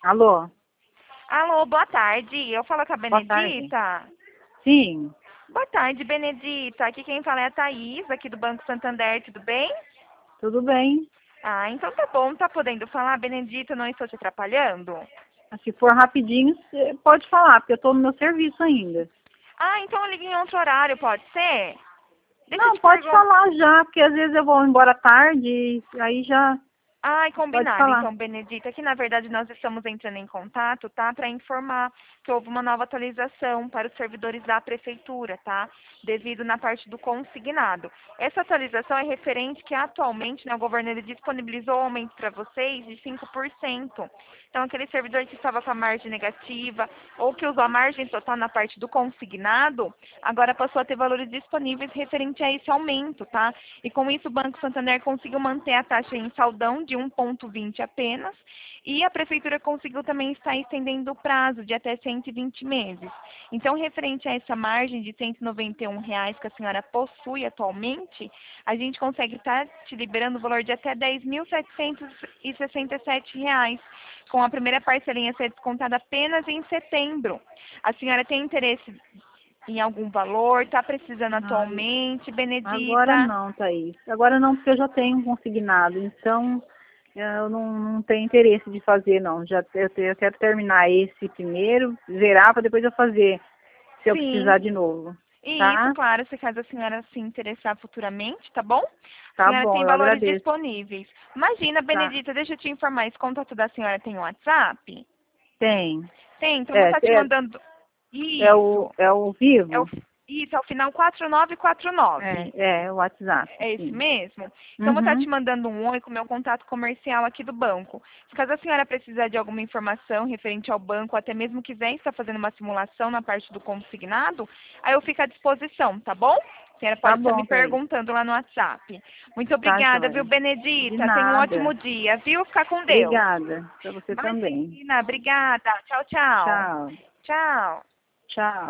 Alô? Alô, boa tarde. Eu falo com a Boa tarde. Benedita. Sim, Boa tarde, Benedita. Aqui quem fala é a Thaís, aqui do Banco Santander, tudo bem? tudo bem. Ah, então tá bom, tá podendo falar, Benedita, não estou te atrapalhando? Se for rapidinho, você pode falar, porque eu estou no meu serviço ainda. Ah, então eu ligo em outro horário, pode ser? Deixa eu Não, te pode perguntar. falar já, porque às vezes eu vou embora tarde, e aí já Ai, pode combinado. falar. Então, Benedita, que na verdade nós estamos entrando em contato, tá? Para informar que houve uma nova atualização para os servidores da prefeitura, tá? Devido na parte do consignado. Essa atualização é referente que atualmente, né, o governo ele disponibilizou um aumento para vocês de 5%. Então, aquele servidor que estava com a margem negativa ou que usou a margem total na parte do consignado, agora passou a ter valores disponíveis referente a esse aumento, tá? E com isso o Banco Santander conseguiu manter a taxa em saldão de 1,20 apenas e a Prefeitura conseguiu também estar estendendo o prazo de até 120 meses. Então, referente a essa margem de R$ 191 que a senhora possui atualmente, a gente consegue estar te liberando o valor de até R$ 10.767, com a primeira parcelinha a ser descontada apenas em setembro. A senhora tem interesse em algum valor? Está precisando Ai, atualmente, agora Benedita? não, Thaís. Agora não, porque eu já tenho um consignado, então eu não tenho interesse de fazer, não. Eu quero terminar esse primeiro, zerar, para depois eu fazer, se eu Sim. precisar de novo. E isso, Tá? claro, se caso a senhora se interessar futuramente, tá bom? A Tá senhora bom, tem eu valores agradeço. disponíveis. Imagina, Tá. Benedita, deixa eu te informar, esse contato da senhora tem WhatsApp? Tem. Tem, então eu vou É, estar te é, mandando. Isso. é o É o... vivo? Isso, é o final 4949. É o WhatsApp, É esse sim. mesmo? Então, eu vou estar te Uhum. mandando um oi com o meu contato comercial aqui do banco. Se caso a senhora precisar de alguma informação referente ao banco, até mesmo quiser estar fazendo uma simulação na parte do consignado, aí eu fico à disposição, tá bom? A senhora Tá pode estar me bom, Thaís. perguntando lá no WhatsApp. Muito Tá, obrigada, viu, joia. De Benedita? Tenha um ótimo nada. dia, viu? Fica com Deus. Obrigada. Pra você também. Imagina, obrigada. Tchau, tchau. Tchau. Tchau. Tchau.